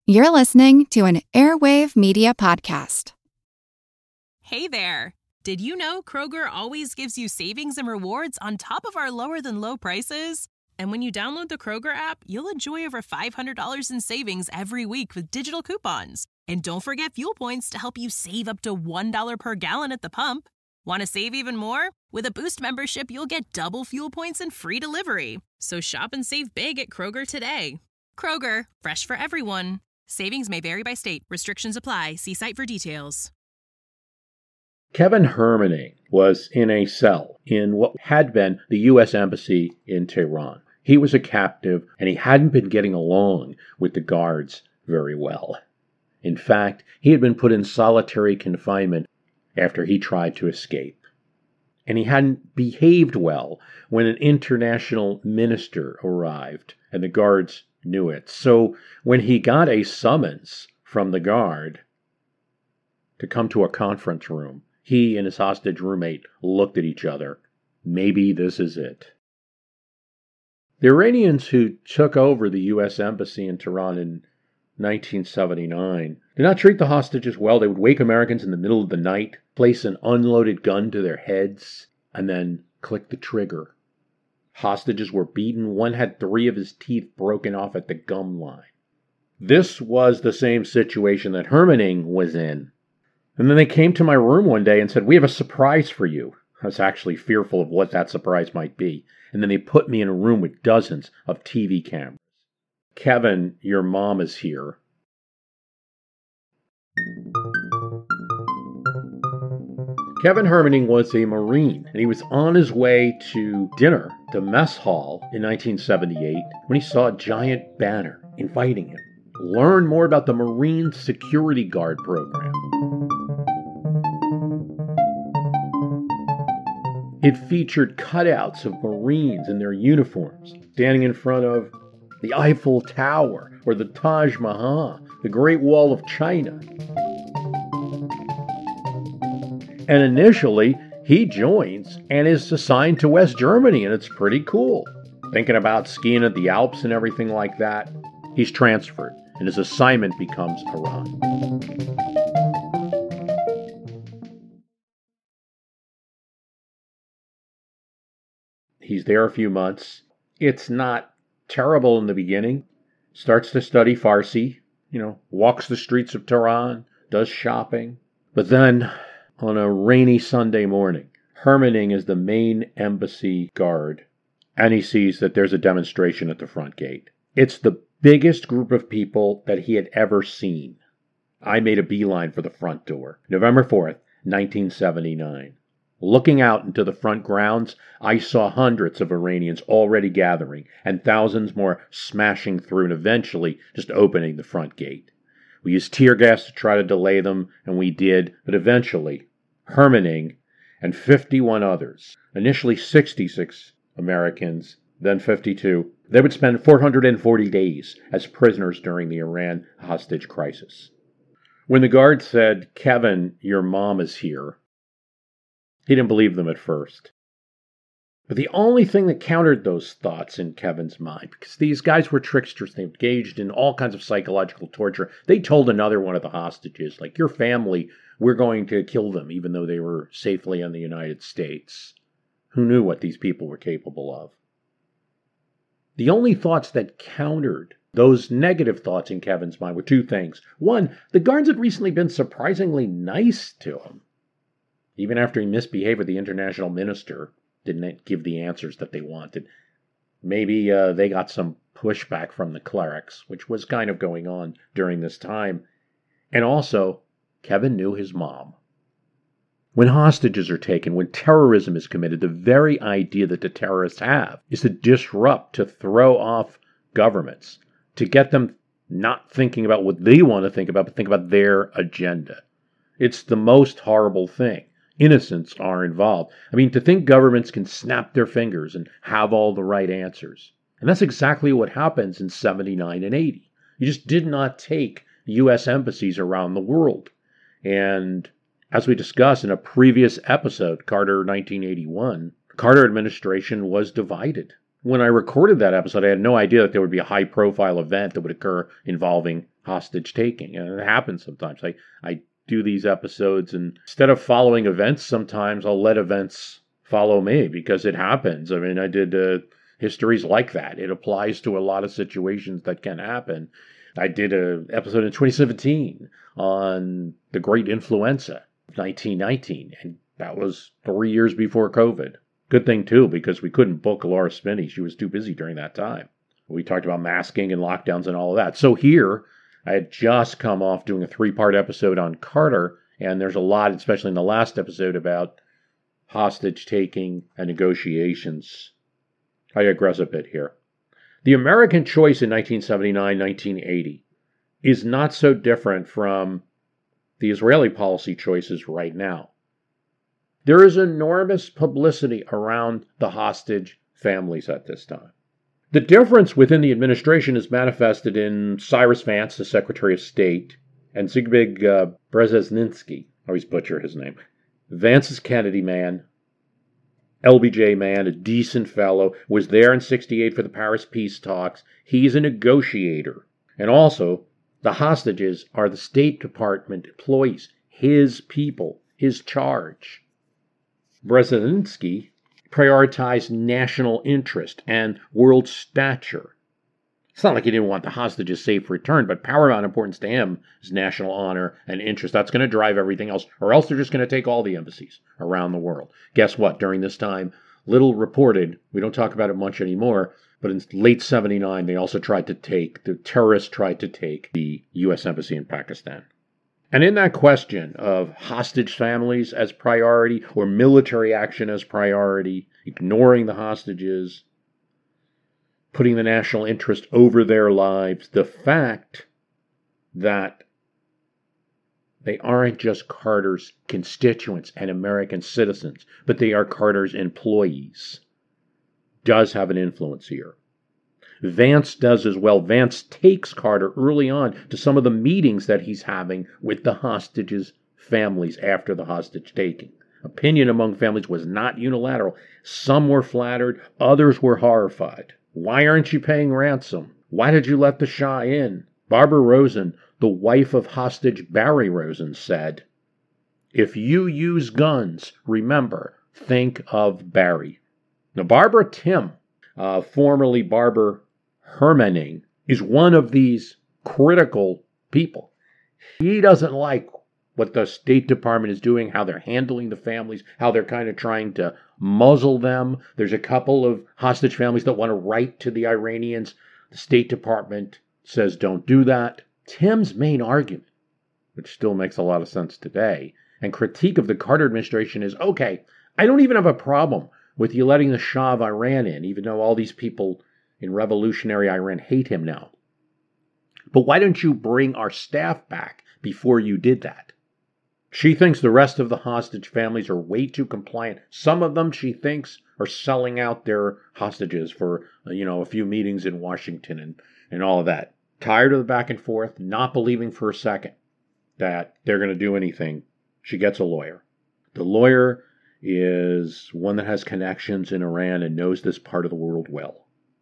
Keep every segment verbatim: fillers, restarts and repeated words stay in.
You're listening to an Airwave Media Podcast. Hey there. Did you know Kroger always gives you savings and rewards on top of our lower than low prices? And when you download the Kroger app, you'll enjoy over five hundred dollars in savings every week with digital coupons. And don't forget fuel points to help you save up to one dollar per gallon at the pump. Want to save even more? With a Boost membership, you'll get double fuel points and free delivery. So shop and save big at Kroger today. Kroger, fresh for everyone. Savings may vary by state. Restrictions apply. See site for details. Kevin Hermaning was in a cell in what had been the U S Embassy in Tehran. He was a captive, and he hadn't been getting along with the guards very well. In fact, he had been put in solitary confinement after he tried to escape. And he hadn't behaved well when an international minister arrived, and the guards knew it. So when he got a summons from the guard to come to a conference room, he and his hostage roommate looked at each other. Maybe this is it. The Iranians who took over the U S Embassy in Tehran in nineteen seventy-nine did not treat the hostages well. They would wake Americans in the middle of the night, place an unloaded gun to their heads, and then click the trigger. Hostages were beaten. One had three of his teeth broken off at the gum line. This was the same situation that Hermaning was in. And then they came to my room one day and said, "We have a surprise for you." I was actually fearful of what that surprise might be. And then they put me in a room with dozens of T V cameras. "Kevin, your mom is here." Kevin Hermaning was a Marine, and he was on his way to dinner, to mess hall, in nineteen seventy-eight, when he saw a giant banner inviting him. Learn more about the Marine Security Guard program. It featured cutouts of Marines in their uniforms, standing in front of the Eiffel Tower, or the Taj Mahal, the Great Wall of China. And initially, he joins and is assigned to West Germany, and it's pretty cool. Thinking about skiing at the Alps and everything like that, he's transferred, and his assignment becomes Iran. He's there a few months. It's not terrible in the beginning. Starts to study Farsi, you know, walks the streets of Tehran, does shopping. But then, on a rainy Sunday morning, Hermaning is the main embassy guard, and he sees that there's a demonstration at the front gate. It's the biggest group of people that he had ever seen. I made a beeline for the front door. November fourth, nineteen seventy-nine. Looking out into the front grounds, I saw hundreds of Iranians already gathering, and thousands more smashing through and eventually just opening the front gate. We used tear gas to try to delay them, and we did, but eventually, Hermaning and fifty-one others, initially sixty-six Americans, then fifty-two, they would spend four hundred forty days as prisoners during the Iran hostage crisis. When the guard said, "Kevin, your mom is here," he didn't believe them at first. But the only thing that countered those thoughts in Kevin's mind, because these guys were tricksters, they engaged in all kinds of psychological torture. They told another one of the hostages, like, "Your family, we're going to kill them," even though they were safely in the United States. Who knew what these people were capable of? The only thoughts that countered those negative thoughts in Kevin's mind were two things. One, the guards had recently been surprisingly nice to him. Even after he misbehaved with the international minister, didn't give the answers that they wanted. Maybe uh, they got some pushback from the clerics, which was kind of going on during this time. And also, Kevin knew his mom. When hostages are taken, when terrorism is committed, the very idea that the terrorists have is to disrupt, to throw off governments, to get them not thinking about what they want to think about, but think about their agenda. It's the most horrible thing. Innocents are involved. I mean, to think governments can snap their fingers and have all the right answers. And that's exactly what happens in seventy-nine and eighty. You just did not take U S embassies around the world. And as we discussed in a previous episode, Carter nineteen eighty-one, the Carter administration was divided. when I recorded that episode, I had no idea that there would be a high-profile event that would occur involving hostage taking. And it happens sometimes. I, I do these episodes, and instead of following events, sometimes I'll let events follow me because it happens. I mean, I did uh, histories like that. It applies to a lot of situations that can happen. I did an episode in twenty seventeen on the Great Influenza of nineteen nineteen, and that was three years before COVID. Good thing, too, because we couldn't book Laura Spinney. She was too busy during that time. We talked about masking and lockdowns and all of that. So here, I had just come off doing a three-part episode on Carter, and there's a lot, especially in the last episode, about hostage-taking and negotiations. I digress a bit here. The American choice in nineteen seventy-nine nineteen eighty is not so different from the Israeli policy choices right now. There is enormous publicity around the hostage families at this time. The difference within the administration is manifested in Cyrus Vance, the Secretary of State, and Zbigniew uh, Brzezinski. I always butcher his name. Vance is Kennedy man, L B J man, a decent fellow, was there in sixty-eight for the Paris peace talks. He's a negotiator. And also, the hostages are the State Department employees, his people, his charge. Brzezinski prioritized national interest and world stature. It's not like he didn't want the hostages safe returned, but paramount importance to him is national honor and interest. That's going to drive everything else, or else they're just going to take all the embassies around the world. Guess what? During this time, little reported, we don't talk about it much anymore, but in late seventy-nine, they also tried to take, the terrorists tried to take the U S Embassy in Pakistan. And in that question of hostage families as priority or military action as priority, ignoring the hostages, putting the national interest over their lives, the fact that they aren't just Carter's constituents and American citizens, but they are Carter's employees, does have an influence here. Vance does as well. Vance takes Carter early on to some of the meetings that he's having with the hostages' families after the hostage taking. Opinion among families was not unilateral. Some were flattered, others were horrified. Why aren't you paying ransom? Why did you let the Shah in? Barbara Rosen, the wife of hostage Barry Rosen, said, "If you use guns, remember, think of Barry." Now, Barbara Tim, uh, formerly Barbara Hermanning, is one of these critical people. He doesn't like what the State Department is doing, how they're handling the families, how they're kind of trying to muzzle them. There's a couple of hostage families that want to write to the Iranians. The State Department says don't do that. Tim's main argument, which still makes a lot of sense today, and critique of the Carter administration is, okay, I don't even have a problem with you letting the Shah of Iran in, even though all these people in revolutionary Iran hate him now. But why don't you bring our staff back before you did that? She thinks the rest of the hostage families are way too compliant. Some of them, she thinks, are selling out their hostages for, you know, a few meetings in Washington and, and all of that. Tired of the back and forth, not believing for a second that they're going to do anything. She gets a lawyer. The lawyer is one that has connections in Iran and knows this part of the world well.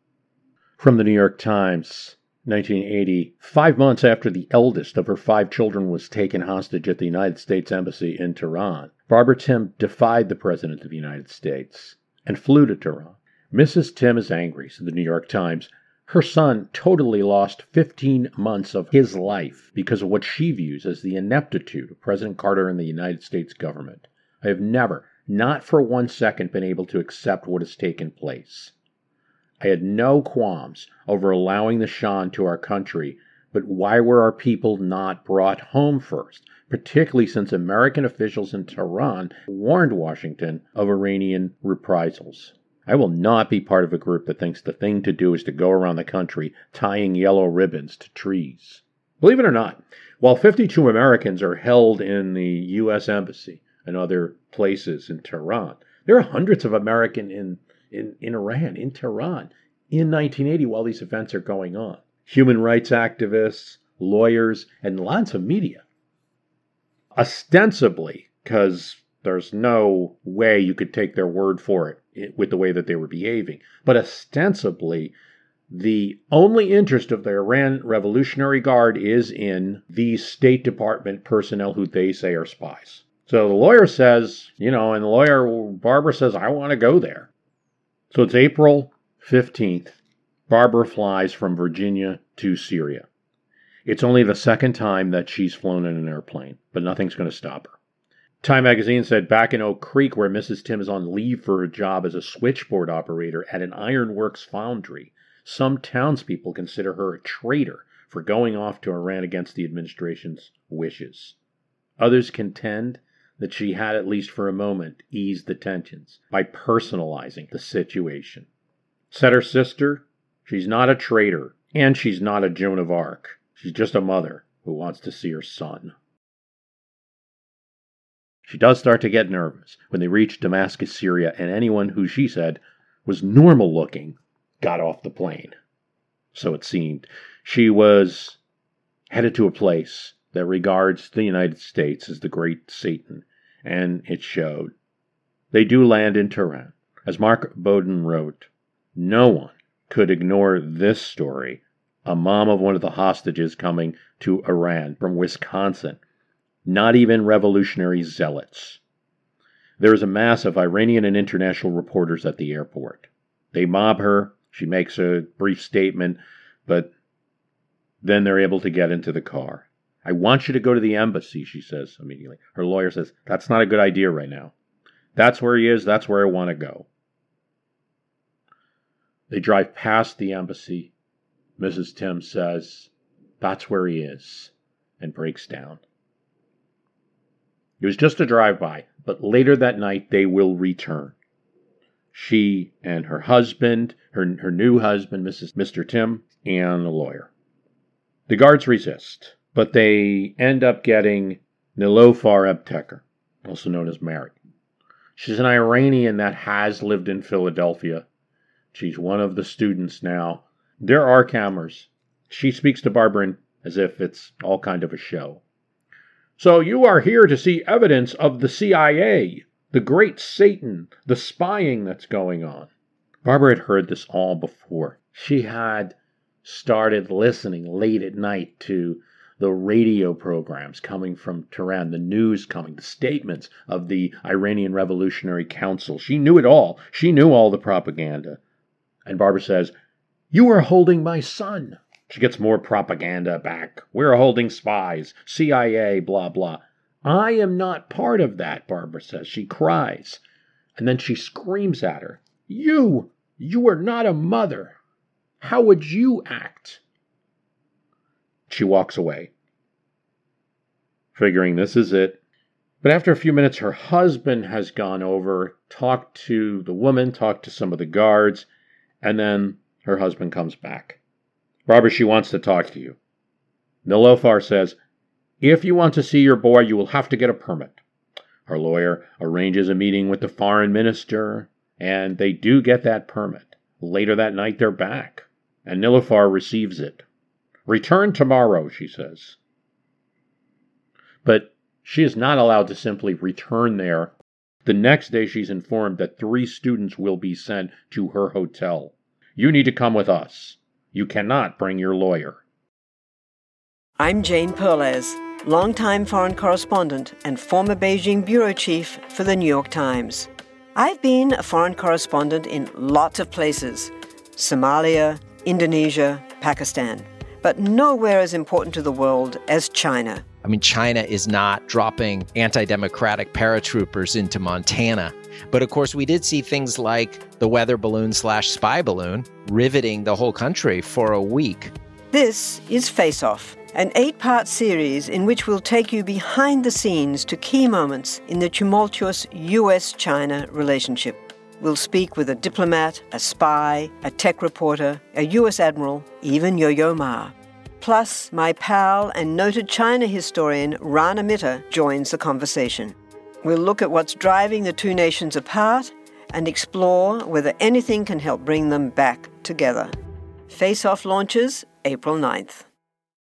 From the New York Times, nineteen eighty, five months after the eldest of her five children was taken hostage at the United States Embassy in Tehran, Barbara Tim defied the President of the United States and flew to Tehran. Missus Tim is angry, said the New York Times. Her son totally lost fifteen months of his life because of what she views as the ineptitude of President Carter and the United States government. I have never, not for one second, been able to accept what has taken place. I had no qualms over allowing the Shah into our country, but why were our people not brought home first, particularly since American officials in Tehran warned Washington of Iranian reprisals? I will not be part of a group that thinks the thing to do is to go around the country tying yellow ribbons to trees. Believe it or not, while fifty-two Americans are held in the U S Embassy and other places in Tehran, there are hundreds of Americans in In, in Iran, in Tehran, in nineteen eighty while these events are going on. Human rights activists, lawyers, and lots of media. Ostensibly, because there's no way you could take their word for it with the way that they were behaving. But ostensibly, the only interest of the Iran Revolutionary Guard is in these State Department personnel who they say are spies. So the lawyer says, you know, and the lawyer, Barbara says, I want to go there. So it's April fifteenth. Barbara flies from Virginia to Syria. It's only the second time that she's flown in an airplane, but nothing's going to stop her. Time magazine said back in Oak Creek, where Missus Tim is on leave for her job as a switchboard operator at an ironworks foundry, some townspeople consider her a traitor for going off to Iran against the administration's wishes. Others contend that she had, at least for a moment, eased the tensions by personalizing the situation. Said her sister, she's not a traitor, and she's not a Joan of Arc. She's just a mother who wants to see her son. She does start to get nervous when they reach Damascus, Syria, and anyone who she said was normal-looking got off the plane. So it seemed. She was headed to a place that regards the United States as the great Satan, and it showed. They do land in Tehran. As Mark Bowden wrote, no one could ignore this story. A mom of one of the hostages coming to Iran from Wisconsin. Not even revolutionary zealots. There is a mass of Iranian and international reporters at the airport. They mob her. She makes a brief statement, but then they're able to get into the car. I want you to go to the embassy, she says immediately. Her lawyer says, that's not a good idea right now. That's where he is. That's where I want to go. They drive past the embassy. Missus Tim says, that's where he is, and breaks down. It was just a drive-by, but later that night they will return. She and her husband, her, her new husband, Missus Mister Tim, and the lawyer. The guards resist, but they end up getting Niloufar Ebteker, also known as Mary. She's an Iranian that has lived in Philadelphia. She's one of the students now. There are cameras. She speaks to Barbara as if it's all kind of a show. So you are here to see evidence of the C I A, the great Satan, the spying that's going on. Barbara had heard this all before. She had started listening late at night to the radio programs coming from Tehran, the news coming, the statements of the Iranian Revolutionary Council. She knew it all. She knew all the propaganda. And Barbara says, you are holding my son. She gets more propaganda back. We're holding spies, C I A, blah, blah. I am not part of that, Barbara says. She cries. And then she screams at her. You, you are not a mother. How would you act? She walks away, figuring this is it. But after a few minutes, her husband has gone over, talked to the woman, talked to some of the guards, and then her husband comes back. Barbara, she wants to talk to you. Niloufar says, if you want to see your boy, you will have to get a permit. Her lawyer arranges a meeting with the foreign minister, and they do get that permit. Later that night, they're back, and Niloufar receives it. Return tomorrow, she says. But she is not allowed to simply return there. The next day, she's informed that three students will be sent to her hotel. You need to come with us. You cannot bring your lawyer. I'm Jane Perlez, longtime foreign correspondent and former Beijing bureau chief for the New York Times. I've been a foreign correspondent in lots of places, Somalia, Indonesia, Pakistan, but nowhere as important to the world as China. I mean, China is not dropping anti-democratic paratroopers into Montana. But of course, we did see things like the weather balloon slash spy balloon riveting the whole country for a week. This is Face Off, an eight-part series in which we'll take you behind the scenes to key moments in the tumultuous U S China relationship. We'll speak with a diplomat, a spy, a tech reporter, a U S admiral, even Yo-Yo Ma. Plus, my pal and noted China historian Rana Mitter joins the conversation. We'll look at what's driving the two nations apart and explore whether anything can help bring them back together. Face Off launches April ninth.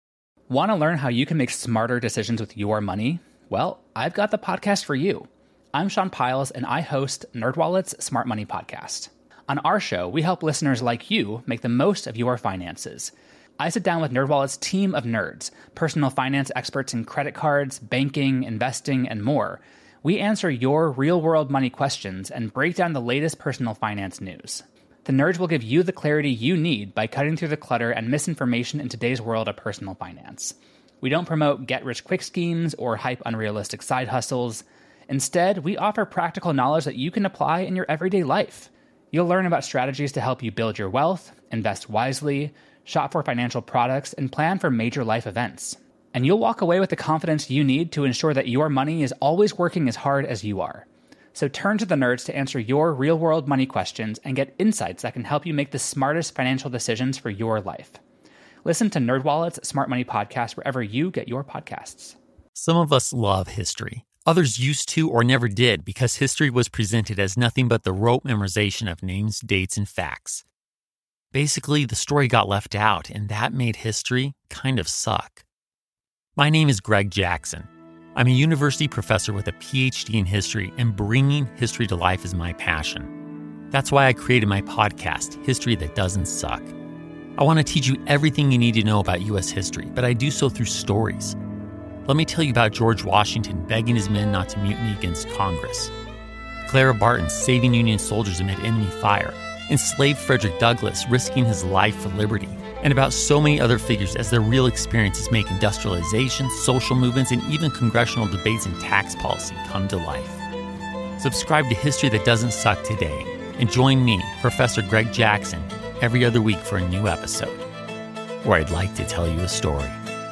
Want to learn how you can make smarter decisions with your money? Well, I've got the podcast for you. I'm Sean Piles, and I host NerdWallet's Smart Money Podcast. On our show, we help listeners like you make the most of your finances. I sit down with NerdWallet's team of nerds, personal finance experts in credit cards, banking, investing, and more. We answer your real-world money questions and break down the latest personal finance news. The nerds will give you the clarity you need by cutting through the clutter and misinformation in today's world of personal finance. We don't promote get-rich-quick schemes or hype unrealistic side hustles. Instead, we offer practical knowledge that you can apply in your everyday life. You'll learn about strategies to help you build your wealth, invest wisely, shop for financial products, and plan for major life events. And you'll walk away with the confidence you need to ensure that your money is always working as hard as you are. So turn to the nerds to answer your real-world money questions and get insights that can help you make the smartest financial decisions for your life. Listen to NerdWallet's Smart Money Podcast wherever you get your podcasts. Some of us love history. Others used to or never did because history was presented as nothing but the rote memorization of names, dates, and facts. Basically, the story got left out, and that made history kind of suck. My name is Greg Jackson. I'm a university professor with a P H D in history, and bringing history to life is my passion. That's why I created my podcast, History That Doesn't Suck. I want to teach you everything you need to know about U S history, but I do so through stories. Let me tell you about George Washington begging his men not to mutiny against Congress, Clara Barton saving Union soldiers amid enemy fire, enslaved Frederick Douglass risking his life for liberty, and about so many other figures as their real experiences make industrialization, social movements, and even congressional debates and tax policy come to life. Subscribe to History That Doesn't Suck today, and join me, Professor Greg Jackson, every other week for a new episode, where I'd like to tell you a story.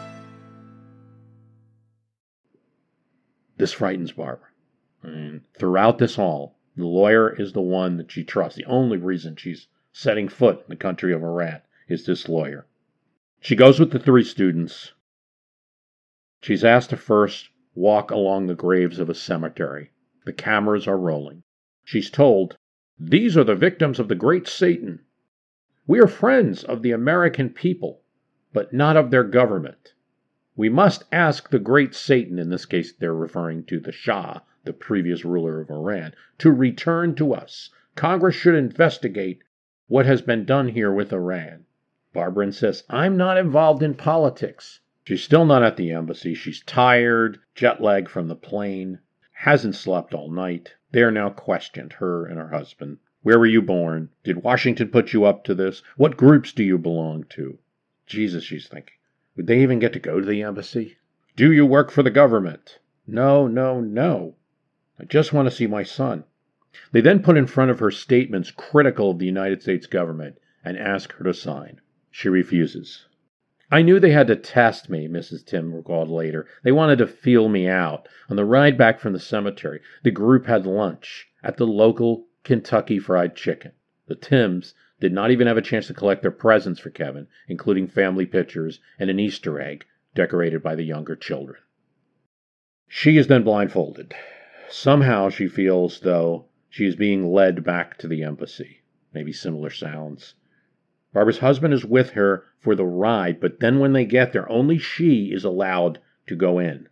This frightens Barbara. And throughout this all, the lawyer is the one that she trusts. The only reason she's setting foot in the country of Iran is this lawyer. She goes with the three students. She's asked to first walk along the graves of a cemetery. The cameras are rolling. She's told, "These are the victims of the great Satan. We are friends of the American people, but not of their government. We must ask the great Satan," in this case they're referring to the Shah, the previous ruler of Iran, "to return to us. Congress should investigate what has been done here with Iran." Barbara insists, "I'm not involved in politics." She's still not at the embassy. She's tired, jet-lagged from the plane, hasn't slept all night. They are now questioned, her and her husband. "Where were you born? Did Washington put you up to this? What groups do you belong to?" Jesus, she's thinking. Would they even get to go to the embassy? "Do you work for the government?" "No, no, no. I just want to see my son." They then put in front of her statements critical of the United States government and ask her to sign. She refuses. "I knew they had to test me," Missus Tim recalled later. "They wanted to feel me out. On the ride back from the cemetery, the group had lunch at the local Kentucky Fried Chicken. The Tims did not even have a chance to collect their presents for Kevin, including family pictures and an Easter egg decorated by the younger children." She is then blindfolded. Somehow she feels, though, she is being led back to the embassy. Maybe similar sounds. Barbara's husband is with her for the ride, but then when they get there, only she is allowed to go in.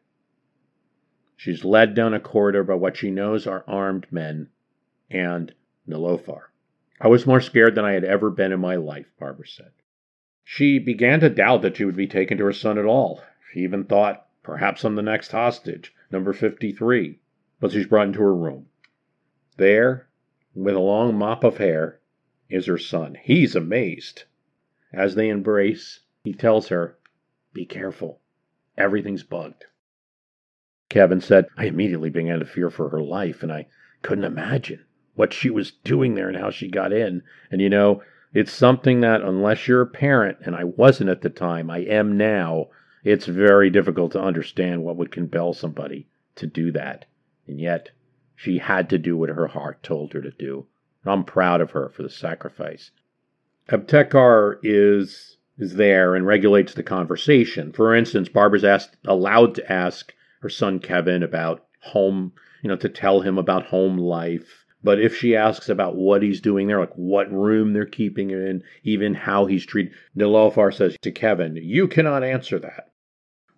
She's led down a corridor by what she knows are armed men and Niloufar. "I was more scared than I had ever been in my life," Barbara said. She began to doubt that she would be taken to her son at all. She even thought, perhaps I'm the next hostage, number fifty-three. But she's brought into her room. There, with a long mop of hair, is her son. He's amazed. As they embrace, he tells her, "Be careful. Everything's bugged." Kevin said, "I immediately began to fear for her life, and I couldn't imagine what she was doing there and how she got in. And you know, it's something that unless you're a parent, and I wasn't at the time, I am now, it's very difficult to understand what would compel somebody to do that. And yet, she had to do what her heart told her to do. And I'm proud of her for the sacrifice." Aptekar is is there and regulates the conversation. For instance, Barbara's asked, allowed to ask her son Kevin about home, you know, to tell him about home life. But if she asks about what he's doing there, like what room they're keeping him in, even how he's treated, Niloufar says to Kevin, "You cannot answer that."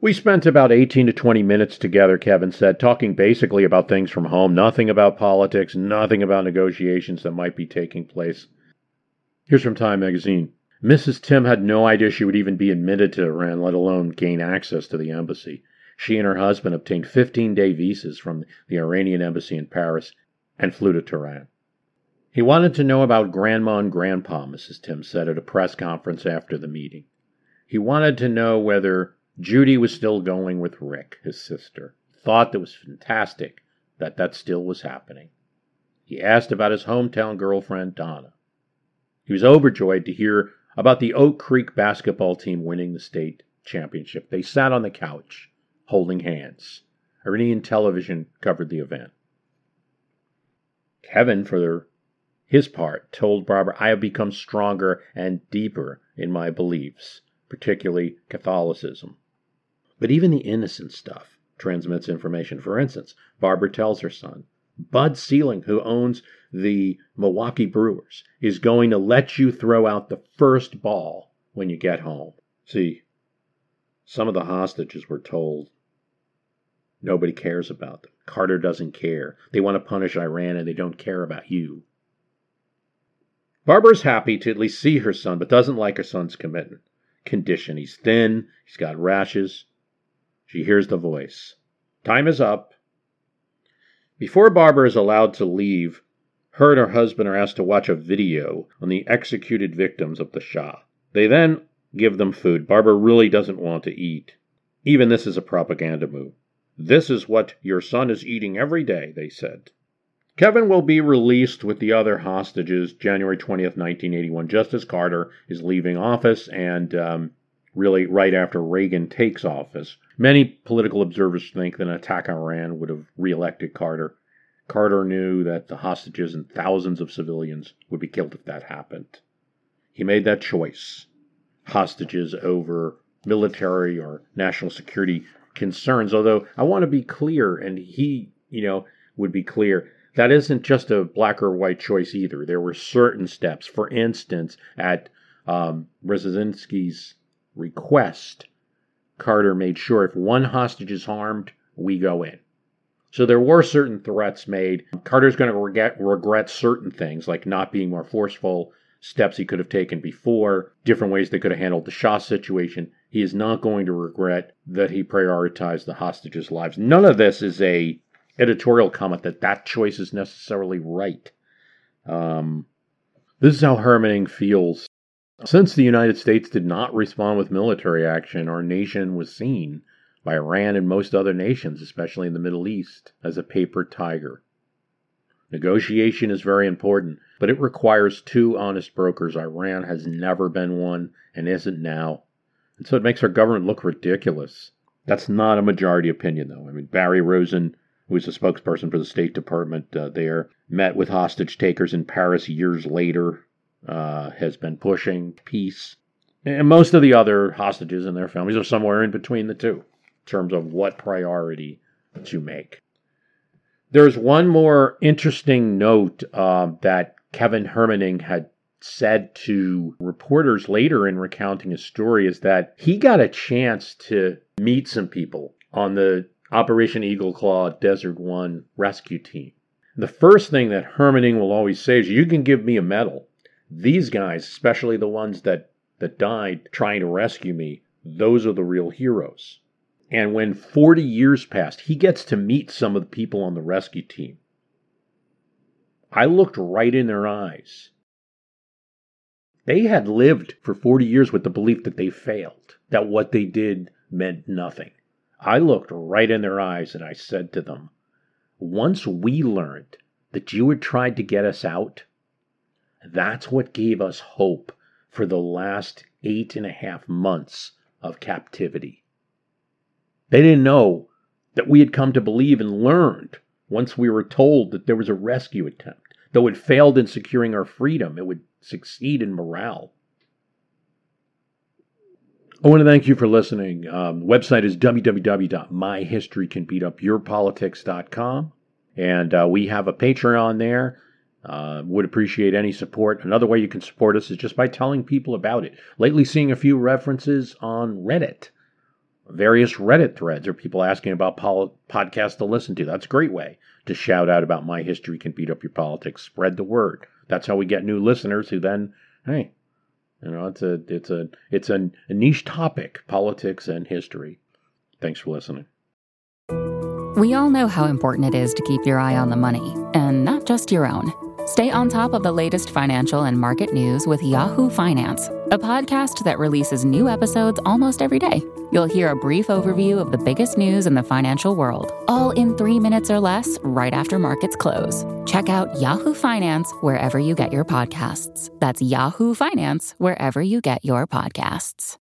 We spent about eighteen to twenty minutes together, Kevin said, talking basically about things from home, nothing about politics, nothing about negotiations that might be taking place. Here's from Time magazine. Missus Tim had no idea she would even be admitted to Iran, let alone gain access to the embassy. She and her husband obtained fifteen-day visas from the Iranian embassy in Paris and flew to Tehran. He wanted to know about Grandma and Grandpa, Missus Tim said at a press conference after the meeting. He wanted to know whether Judy was still going with Rick, his sister. Thought it was fantastic that that still was happening. He asked about his hometown girlfriend, Donna. He was overjoyed to hear about the Oak Creek basketball team winning the state championship. They sat on the couch, holding hands. Iranian television covered the event. Kevin, for his part, told Barbara, I have become stronger and deeper in my beliefs, particularly Catholicism. But even the innocent stuff transmits information. For instance, Barbara tells her son, Bud Sealing, who owns the Milwaukee Brewers, is going to let you throw out the first ball when you get home. See, some of the hostages were told nobody cares about them. Carter doesn't care. They want to punish Iran and they don't care about you. Barbara's happy to at least see her son, but doesn't like her son's commitment. Condition. He's thin. He's got rashes. She hears the voice. Time is up. Before Barbara is allowed to leave, her and her husband are asked to watch a video on the executed victims of the Shah. They then give them food. Barbara really doesn't want to eat. Even this is a propaganda move. This is what your son is eating every day, they said. Kevin will be released with the other hostages January twentieth, nineteen eighty-one, just as Carter is leaving office and um, really right after Reagan takes office. Many political observers think that an attack on Iran would have reelected Carter. Carter knew that the hostages and thousands of civilians would be killed if that happened. He made that choice. Hostages over military or national security concerns, although I want to be clear, and he, you know, would be clear, that isn't just a black or white choice either. There were certain steps. For instance, at um, Brzezinski's request, Carter made sure if one hostage is harmed, we go in. So there were certain threats made. Carter's going to regret, regret certain things, like not being more forceful, steps he could have taken before, different ways they could have handled the Shah situation. He is not going to regret that he prioritized the hostages' lives. None of this is a editorial comment that that choice is necessarily right. Um, this is how Hermening feels. Since the United States did not respond with military action, our nation was seen by Iran and most other nations, especially in the Middle East, as a paper tiger. Negotiation is very important, but it requires two honest brokers. Iran has never been one and isn't now. And so it makes our government look ridiculous. That's not a majority opinion, though. I mean, Barry Rosen, who is a spokesperson for the State Department uh, there, met with hostage takers in Paris years later, uh, has been pushing peace. And most of the other hostages and their families are somewhere in between the two, in terms of what priority to make. There's one more interesting note uh, that Kevin Hermening had said to reporters later in recounting his story, is that he got a chance to meet some people on the Operation Eagle Claw Desert One rescue team. The first thing that Hermening will always say is, you can give me a medal. These guys, especially the ones that, that died trying to rescue me, those are the real heroes. And when forty years passed, he gets to meet some of the people on the rescue team. I looked right in their eyes. They had lived for forty years with the belief that they failed, that what they did meant nothing. I looked right in their eyes and I said to them, once we learned that you had tried to get us out, that's what gave us hope for the last eight and a half months of captivity. They didn't know that we had come to believe and learned, once we were told that there was a rescue attempt. Though it failed in securing our freedom, it would succeed in morale. I want to thank you for listening. Um, the website is w w w dot my history can beat up your politics dot com. And uh, we have a Patreon there. Uh, would appreciate any support. Another way you can support us is just by telling people about it. Lately seeing a few references on Reddit. various Reddit threads or people asking about pol- podcasts to listen to. That's a great way to shout out about My History Can Beat Up Your Politics. Spread the word. That's how we get new listeners who then, hey, you know, it's a it's a it's a, a niche topic, politics and history. Thanks for listening. We all know how important it is to keep your eye on the money, and not just your own. Stay on top of the latest financial and market news with Yahoo Finance, a podcast that releases new episodes almost every day. You'll hear a brief overview of the biggest news in the financial world, all in three minutes or less right after markets close. Check out Yahoo Finance wherever you get your podcasts. That's Yahoo Finance wherever you get your podcasts.